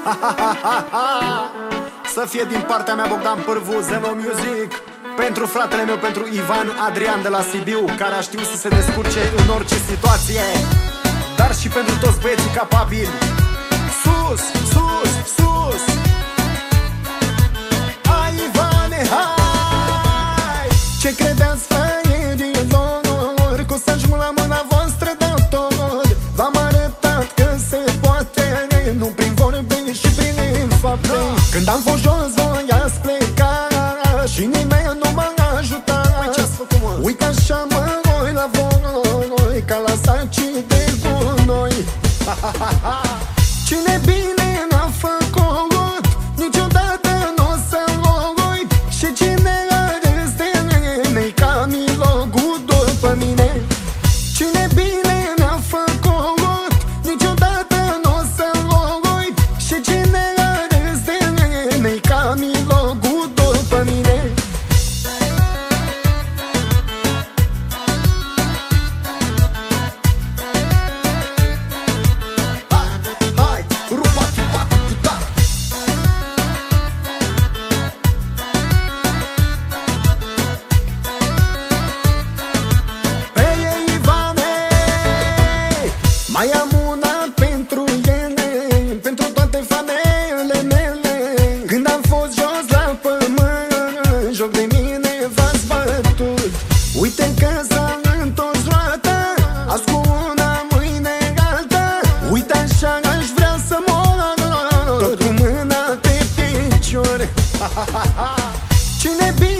Să fie din partea mea Bogdan Pârvu, Zeno Music. Pentru fratele meu, pentru Ivan Adrian de la Sibiu, care a știut să se descurce în orice situație, dar și pentru toți băieții capabili. Sus, sus, sus! Hai Ivane, hai! Ce credeți feierilor, că o să ajung la mâna voastră de tot? V-am arătat că se poate, nu prin vorbe și prin fapte. Când am fost jos, voi ați plecat și nimeni nu m-a ajutat. Uite așa mă voi la voi, ca la sacii de gunoi. Cine bine n-a făcut, niciodată n-o să-l uit. Și cine a râs de mine, ca milogul după mine. Cine bine n-a făcut, niciodată n-o să-l uit. Și cine a râs de mine, ca milogul după mine. Mai am una pentru ele, pentru toate fanele mele. Când am fost jos la pământ, joc de mine v-ați bătut. Uite că s-a întors roata, azi cu una, mâine alta. Uite așa aș vrea să mor, tot cu mâna pe picior. Cine bine